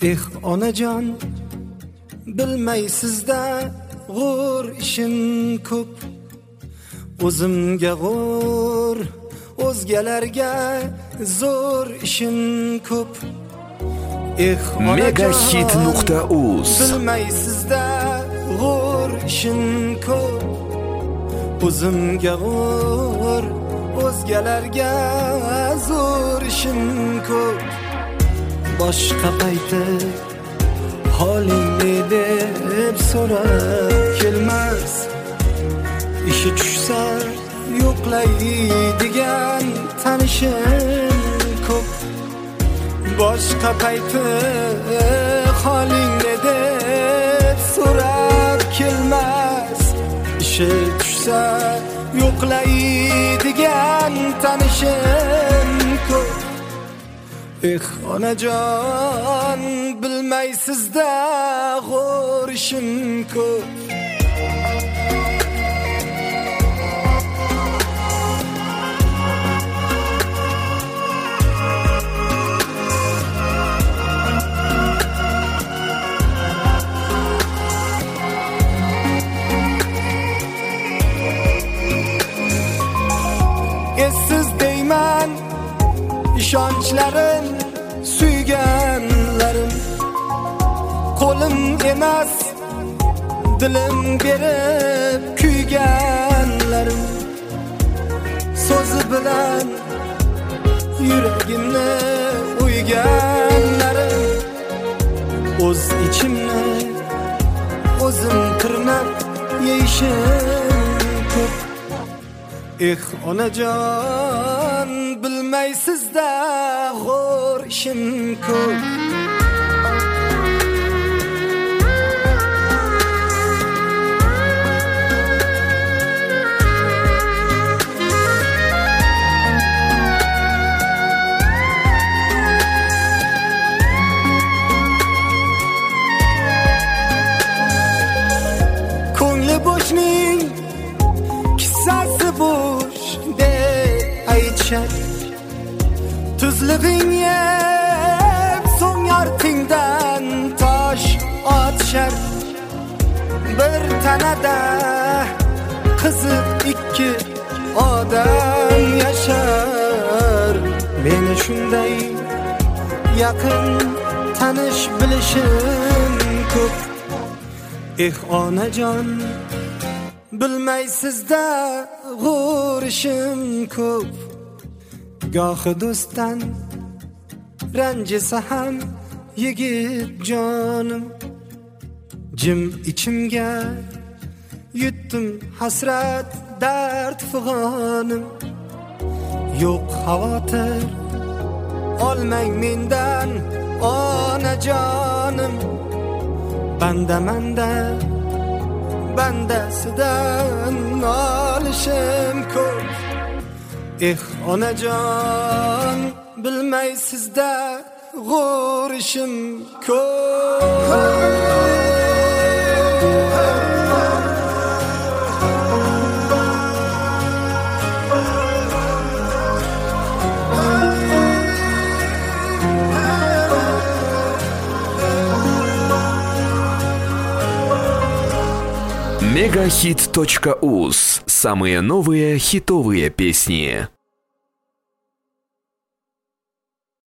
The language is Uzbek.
Eh onajon, bilmaysizda g'ur ishim ko'p. O'zimga g'ur, o'zgalarga zo'r ishim ko'p. Eh Megahit.uz bilmaysizda g'ur ishim ko'p. O'zimga g'ur, o'zgalarga zo'r ishim ko'p. Boshqa payti holingni deb so'rab kelmas. Ishi tushsa yo'qlaydigan tanishim ko'p. Boshqa payti holingni deb so'rab kelmas. Ishi tushsa yo'qlaydigan tanishim ko'p. Eh onajon, bilmaysizda g'ur ishim ko'p. Essiz deyman ishonchlarim, suyganlarim. Qo'lim emas, dilim berib kuyganlarim. So'zi bilan yuragimni o'yganlarim. O'z ichimni o'zim tirnab yeyishim ko'p. Eh onajon, bilmaysizda g'ur ishim ko'p. Ko'ngli bo'shning kissasi bo'sh deb aytishar. Tuzlig'ing yeb so'ng ortingdan tosh otishar. Bir tanada qiziq ikki odam yashar. Meni shunday yaqin tanish bilishim ko'p. Eh onajon, bilmaysizda g'ur ishim ko'p. Gohi do'stdan ranjisa ham yigit jonim. Jim ichimga yutdim hasrat dard fig'onim. Yo'q xavotir olmang mendan onajonim. Banda bandasidan nolishim ko'p. Eh onajon, bilmaysizda g'ur ishim ko'p. Megahit.uz. Самые новые хитовые песни.